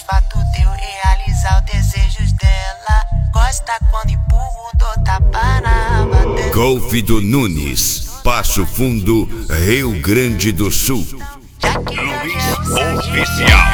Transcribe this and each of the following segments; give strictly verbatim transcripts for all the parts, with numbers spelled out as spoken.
pra tu teu realizar os desejos dela. Gosta quando empurro, dou tapa na bateria. Golfe do Nunes, Passo Fundo, Rio Grande do Sul. Luiz Oficial.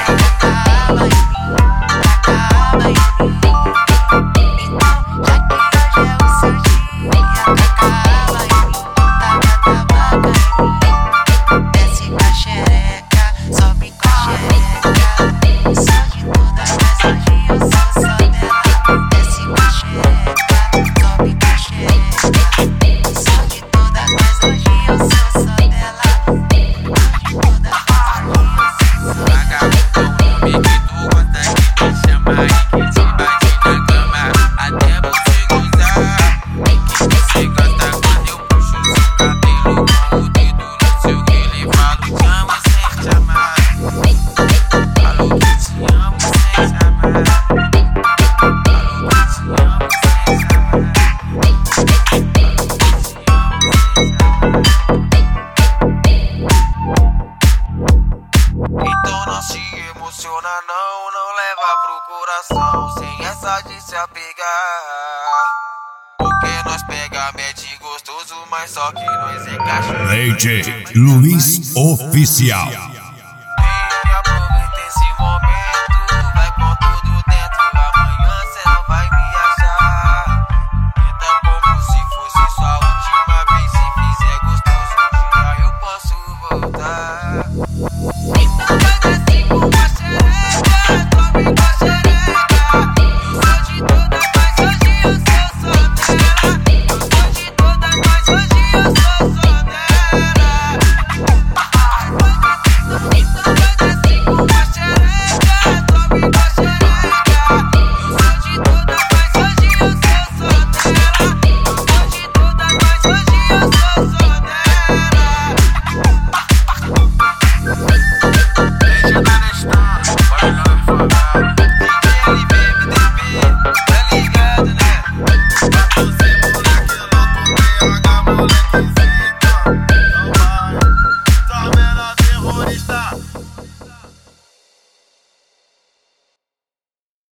Então não se emociona não, não leva pro coração, sem essa de se apegar. Porque nós pega mete gostoso, mas só que nós encaixa. D J Luiz Oficial.